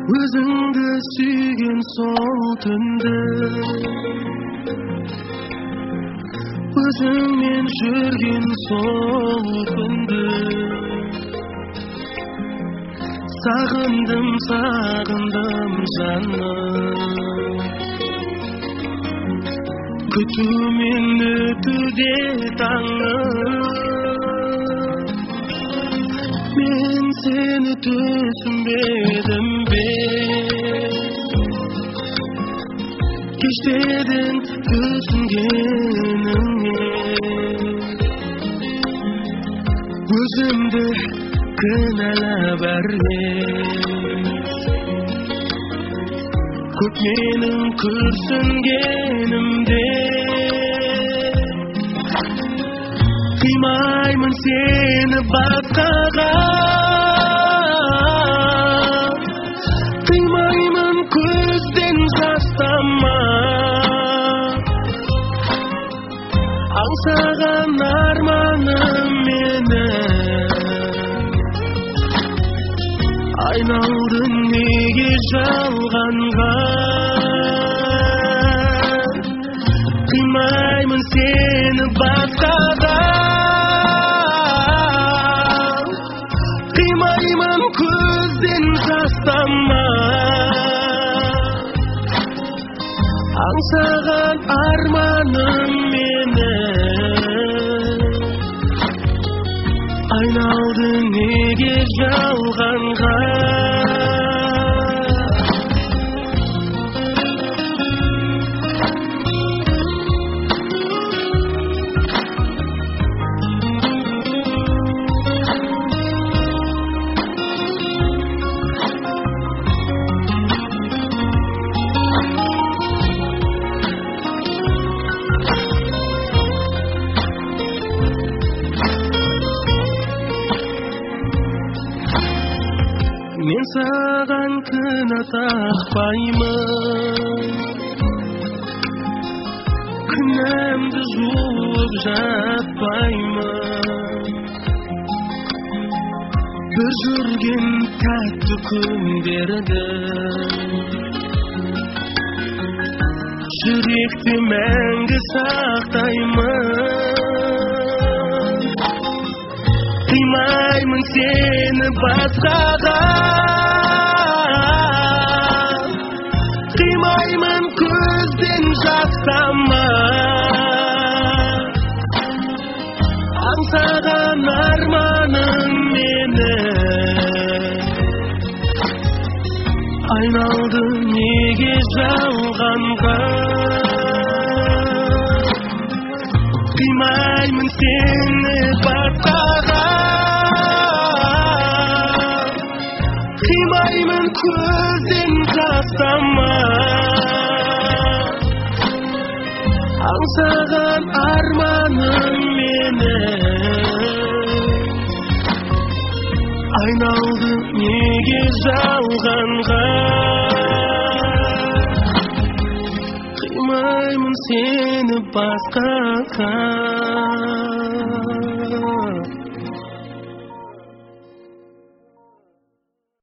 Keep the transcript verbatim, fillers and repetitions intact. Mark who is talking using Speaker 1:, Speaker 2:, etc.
Speaker 1: Өзіңді сүйген сол түнді, өзіңмен жүрген сол күнді, сағындым, сағындым жаным. Күтумен өтуде таңым, мен сені түсінбедім бе? Кештедің түсінгеніңе, өзімді кінәлап әрмен. Көп менің күрсінгенімде, қимаймын сені басқаға, қимаймын көзден жас тамар. Аңсаған арманым менің, айналдың неге жалғанға? Қимаймын сені басқаға, қимаймын көзден жас тамар. Аңсаған арманым менің, айналдың неге жалғанға? Мен саған кінә тақпаймын, күнәмді жуып жатпаймын. Бір жүрген тәтті күндерді жүректе мәңгі сақтаймын. Қимаймын сені басқаға, қимаймын көзден жас тамар. Аңсаған арманым менің, айналды неге жалғанға? Қимаймын сені басқаға, қимаймын көзден жас тамар. Аңсаған арманым менің, айналды неге жалғанға? Қимаймын сені басқаға.